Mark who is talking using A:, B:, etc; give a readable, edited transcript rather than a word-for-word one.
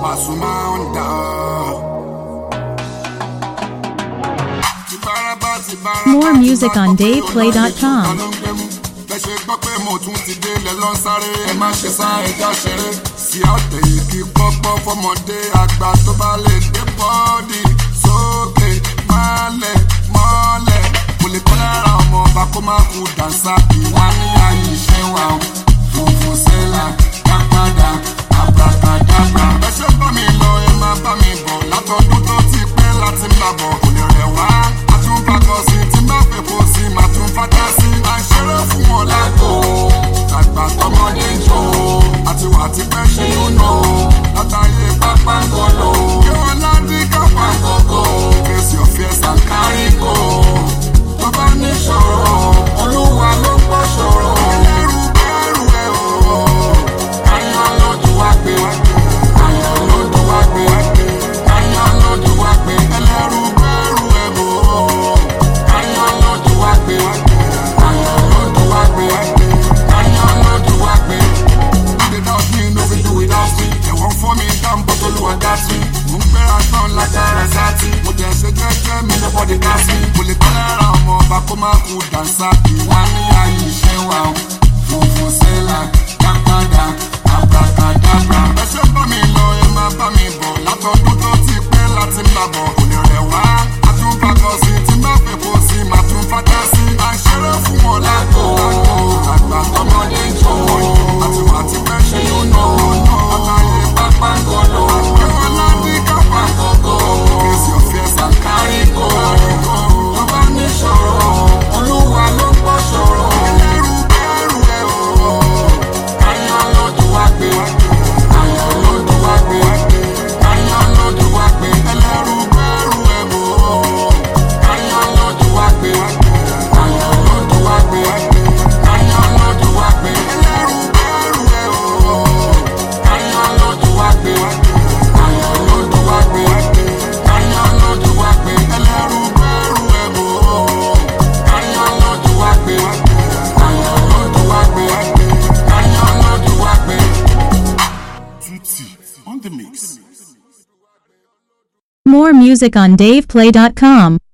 A: Pasuma Onda.
B: More music on DavePlay.com.
A: Ṣe gbọ́ pé mo tún ti délẹ̀ lọ sáré ẹ má ṣe sá ẹja ṣeré sí àtẹ̀ ìkí pọ́pọ́ fọmọdé àgbà tó bá lè dé bọ́ọ̀dì sókè mọ́lẹ̀ mọ́lẹ̀ kò lè kọ́ lára ọmọ ọba kó má kú dànsá ìwà ní ayé iṣẹ́ wa funfun sẹ́là dápadà abrakadabra. ẹ ṣe bá mi lọ ẹ má bá mi bọ̀ látọdún tó ti pẹ́ láti ń bàbọ̀ kò lè rẹ̀ wá àtúnfàkọ̀ sí tí má fẹ́ kó sí má tún fàtà sí àṣẹrẹ fún wọn lágbo àgbà tọmọdé ń jò àti wà tí pẹ́ ṣe yóò nà látàyè pápá gọlọ kí wọn láti kápá gọgọ kèsì ọ̀fẹ́ sàkárìkọ tó bá ní ṣòro olúwa ló pọ̀ ṣòro ẹlẹ́rù bẹ́rù ẹ̀ o káyọ̀ lọ́dún wá gbé káyọ̀ lọ́dún wá gbé káyọ̀ lọ́dún wá gbé ẹlẹ́rù bẹ́rù ẹ̀ o káyọ̀ lọ́dún wá gbé. Nobody got me. Mo lè kọ́ lára ọmọ ọba kó má kú dànsá ìwà ní ayé iṣẹ́ wa funfun sẹ́là dápadà abrakadabra. ẹ ṣe bá mi lọ ẹ má bá mi bọ̀ látọdún tó ti pẹ́ láti ń bàbọ̀ kò lè rẹ̀ wá àtúnfàkọ̀ sí tí má fẹ́ kó sí má tún fàtà sí àṣẹrẹ fún wọn lágbo àgbà tọmọdé ń jò àti wà tí pẹ́ ṣe yóò nà àtàyè pápá gọlọ kí wọn láti kápá gọgọ kèsì ọ̀fẹ́ sàkárìkọ tó bá ní ṣòro olúwa ló pọ̀ ṣòro ẹlẹ́rù bẹ́rù ẹ̀ o káyọ̀ lọ́dún wá gbé káyọ̀ lọ́dún wá gbé káyọ̀ lọ́dún wá gbé ẹlẹ́rù bẹ́rù ẹ̀ o káyọ̀ lọ́dún wá gbé káyọ̀ lọ́dún wá gbé káyọ̀ lọ́dún wá gbé ẹlẹ́rù bẹ́rù ẹ̀ o káyọ̀ lọ́dún wá gbé káyọ̀ lọ́dún wá gbé káyọ̀ lọ́dún wá gbé ẹlẹ́rù bẹ́rù ẹ̀ o káyọ̀ lọ́dún wá gbé káyọ̀ lọ́dún wá gbé káyọ̀ lọ́dún wá gbé. Tutti on the mix.
B: More music on DavePlay.com.